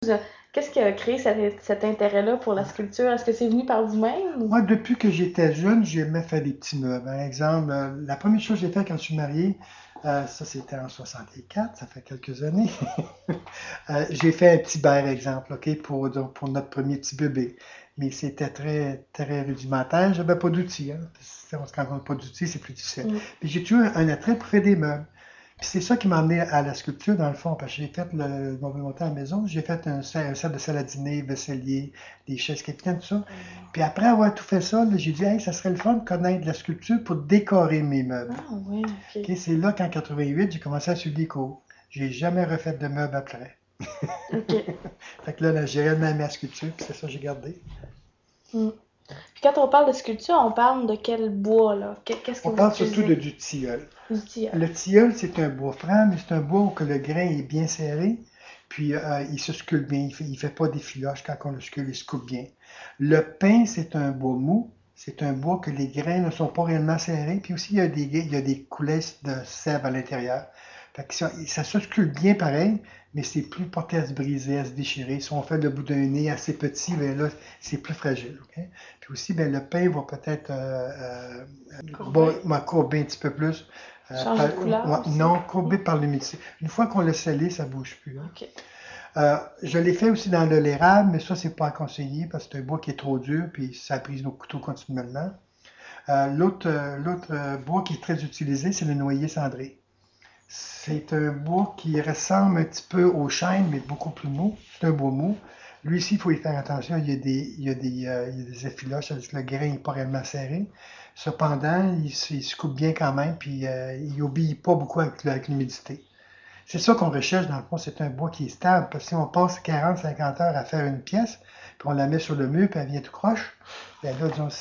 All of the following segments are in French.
Qu'est-ce qui a créé cet intérêt-là pour la sculpture? Est-ce que c'est venu par vous-même? Moi, depuis que j'étais jeune, j'aimais faire des petits meubles. Par exemple, la première chose que j'ai fait quand je suis marié, ça c'était en 64, ça fait quelques années. J'ai fait un petit bar exemple, OK, pour notre premier petit bébé. Mais c'était très, très rudimentaire. J'avais pas d'outils, hein. Quand on n'a pas d'outils, c'est plus difficile. Mm. Puis j'ai toujours un attrait pour faire des meubles. Puis c'est ça qui m'a amené à la sculpture, dans le fond, parce que j'ai fait mon monter à la maison, j'ai fait un set de salle à dîner, vaisselier, des chaises capitaines, tout ça. Puis après avoir tout fait ça, là, j'ai dit, hey, ça serait le fun de connaître la sculpture pour décorer mes meubles. Ah oui, ok. OK, c'est là qu'en 88, j'ai commencé à suivre des cours. J'ai jamais refait de meubles après. Ok. Fait que là, j'ai réellement aimé la sculpture, puis c'est ça que j'ai gardé. Mm. Puis quand on parle de sculpture, on parle de quel bois, là? Qu'est-ce que On vous parle surtout utilisez? du tilleul. Du tilleul. Le tilleul, c'est un bois franc, mais c'est un bois où que le grain est bien serré, puis il se sculpte bien. Il fait pas des filoches quand on le sculpte, il se coupe bien. Le pin, c'est un bois mou. C'est un bois que les grains ne sont pas réellement serrés. Puis aussi, il y a des coulisses de sève à l'intérieur. Fait que ça se sculpte bien pareil, mais c'est plus porté à se briser, à se déchirer. Si on fait le bout d'un nez assez petit, ben là, c'est plus fragile. OK? Puis aussi, ben, le pain va peut-être Courbé. courber un petit peu plus. Changer de couleur aussi. Non, courbé par l'humidité. Une fois qu'on l'a scellé, ça bouge plus, hein. Ok. Je l'ai fait aussi dans le l'érable, mais ça, c'est pas à conseiller parce que c'est un bois qui est trop dur, puis ça brise nos couteaux continuellement. L'autre bois qui est très utilisé, c'est le noyer cendré. C'est un bois qui ressemble un petit peu au chêne, mais beaucoup plus mou. C'est un bois mou. Lui aussi, il faut y faire attention. Il y a des effiloches, c'est-à-dire que le grain n'est pas réellement serré. Cependant, il se coupe bien quand même, puis il n'obéit pas beaucoup avec l'humidité. C'est ça qu'on recherche, dans le fond, c'est un bois qui est stable. Parce que si on passe 40-50 heures à faire une pièce, puis on la met sur le mur, puis elle vient tout croche, ben là, disons,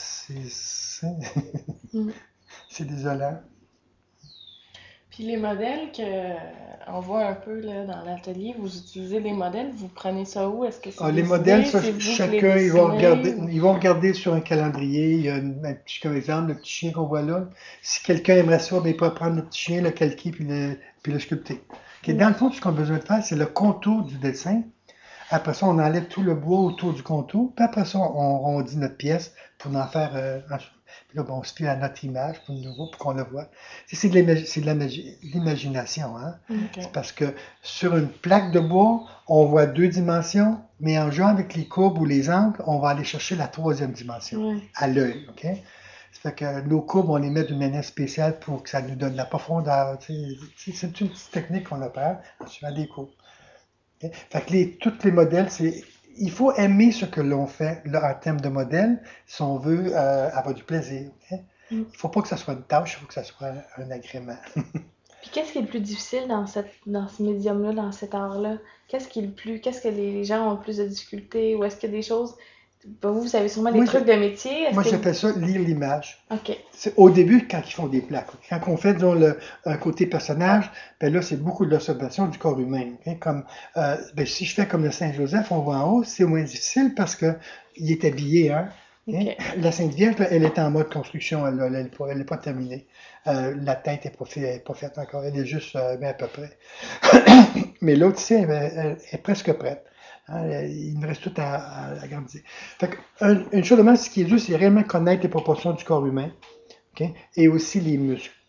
Mm. c'est désolant. Puis les modèles que on voit un peu là, dans l'atelier, vous utilisez des modèles, vous prenez ça où? Est-ce que c'est Ah, les modèles, dessiné? ça, C'est vous qui les chacun, dessinez? ils vont regarder sur un calendrier. Il y a un petit, comme exemple, le petit chien qu'on voit là. Si quelqu'un aimerait ça, ben, il peut prendre le petit chien, le calquer, puis le sculpter. Ok, Mm. dans le fond, ce qu'on a besoin de faire, c'est le contour du dessin. Après ça, on enlève tout le bois autour du contour. Puis après ça, on rondit notre pièce pour en faire puis là, ben, on se fie à notre image pour nouveau, pour qu'on le voit. C'est de l'imagination, hein? Ok. C'est parce que sur une plaque de bois, on voit deux dimensions, mais en jouant avec les courbes ou les angles, on va aller chercher la troisième dimension, Ouais. à l'œil, OK? Ça fait que nos courbes, on les met d'une manière spéciale pour que ça nous donne de la profondeur. C'est une petite technique qu'on opère en suivant des courbes. OK? Fait que tous les modèles, il faut aimer ce que l'on fait là, en termes de modèle si on veut avoir du plaisir. OK? Il Mm. ne faut pas que ça soit une tâche, il faut que ça soit un agrément. Puis qu'est-ce qui est le plus difficile dans ce médium-là, dans cet art-là? Qu'est-ce que les gens ont le plus de difficultés? Ou est-ce qu'il y a des choses, ben, vous avez sûrement des Moi, trucs de métier, est-ce moi, que j'appelle ça lire l'image. ok. C'est au début, quand ils font des plaques. Quand on fait, disons, un côté personnage, ben là, c'est beaucoup de l'observation du corps humain. OK? Comme, ben, si je fais comme le Saint-Joseph, on voit en haut, c'est moins difficile parce que il est habillé, hein? OK? Ok. La Sainte Vierge, là, elle est en mode construction, elle n'est pas terminée. La tête n'est pas faite encore, elle est juste à peu près. Mais l'autre ici, elle est presque prête. Hein, il me reste tout à grandir. Fait que, une chose de même, ce qui est dur, c'est réellement connaître les proportions du corps humain, OK? Et aussi les muscles.